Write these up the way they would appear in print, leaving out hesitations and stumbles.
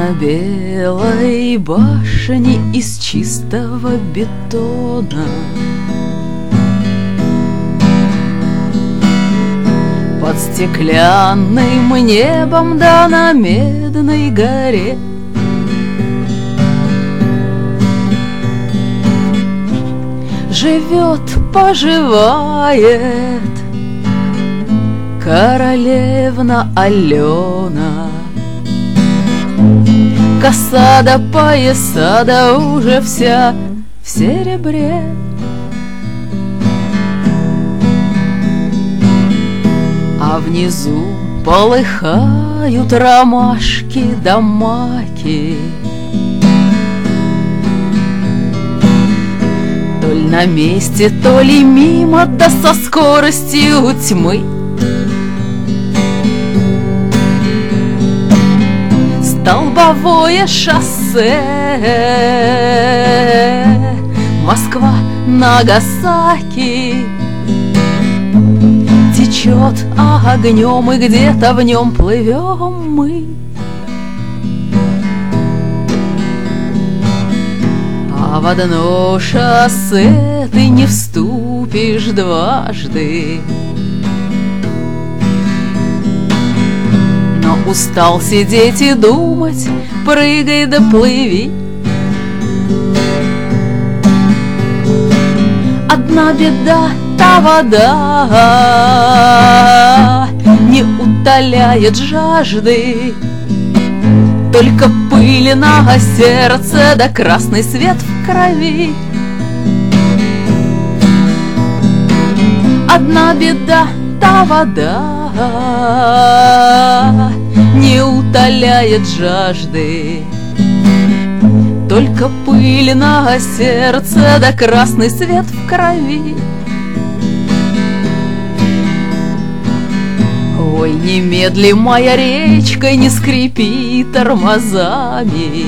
На белой башне из чистого бетона под стеклянным небом да на Медной горе живет, поживает королевна Алена. Коса до пояса, да уже вся в серебре. А внизу полыхают ромашки да маки. То ли на месте, то ли мимо, да со скоростью тьмы. Столбовое шоссе, Москва, Нагасаки, течет огнем, и где-то в нем плывем мы. А в одно шоссе ты не вступишь дважды. Но устал сидеть и думать, прыгай да плыви. Одна беда, та вода не утоляет жажды. Только пыль на сердце, да красный свет в крови. Одна беда, та вода не утоляет жажды. Только пыль на сердце, да красный свет в крови. Ой, немедли, моя речка, не скрипи тормозами.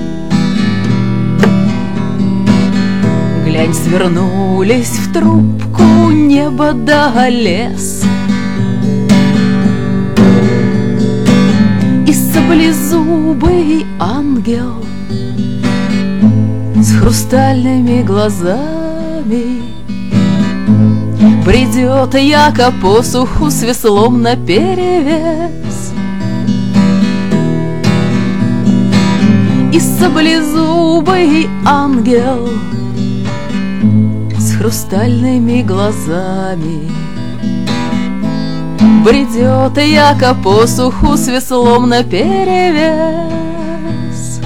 Глянь, свернулись в трубку небо да лес. И саблезубый ангел с хрустальными глазами бредет яко посуху с веслом наперевес. И саблезубый ангел с хрустальными глазами бредет яко посуху с веслом наперевес.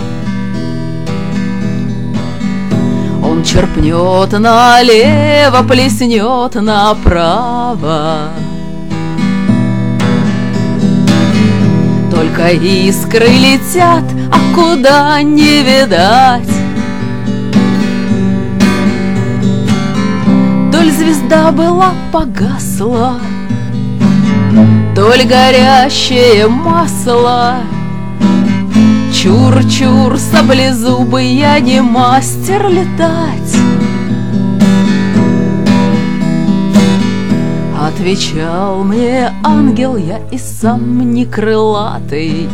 Он черпнет налево, плеснет направо. Только искры летят, а куда не видать. То ли звезда была погасла, то ли горящее масло. Чур-чур, саблезубый, я не мастер летать. Отвечал мне ангел, я и сам не крылатый.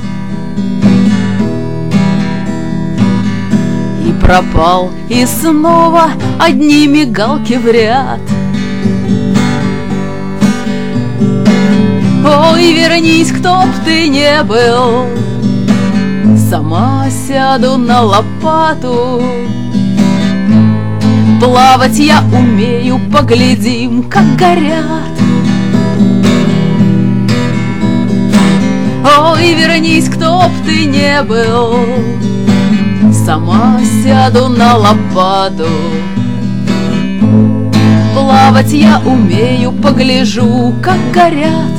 И пропал, и снова одни мигалки в ряд. Ой, вернись, кто б ты не был, сама сяду на лопату. Плавать я умею, поглядим, как горят. Ой, вернись, кто б ты не был, сама сяду на лопату. Плавать я умею, погляжу, как горят.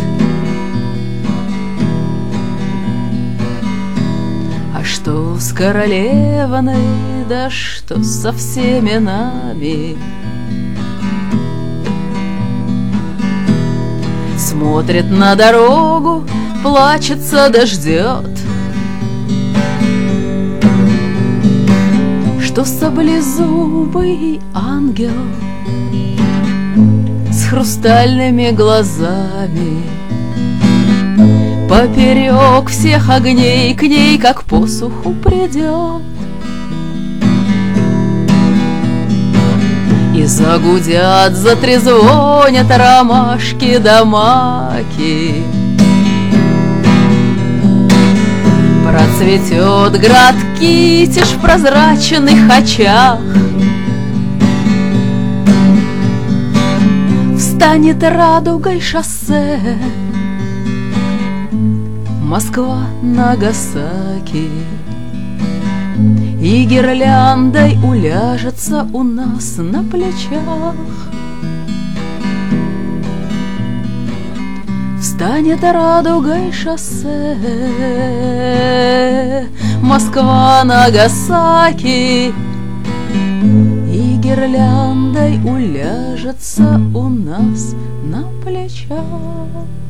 А что с королевной, да что со всеми нами? Смотрит на дорогу, плачется да ждет, что саблезубый ангел с хрустальными глазами поперек всех огней к ней, как посуху придет. И загудят, затрезвонят ромашки да маки. Процветет град Китиш в прозрачных очах. Встанет радугой шоссе Москва, Нагасаки, и гирляндой уляжется у нас на плечах. Встанет радугой шоссе Москва, Нагасаки, и гирляндой уляжется у нас на плечах.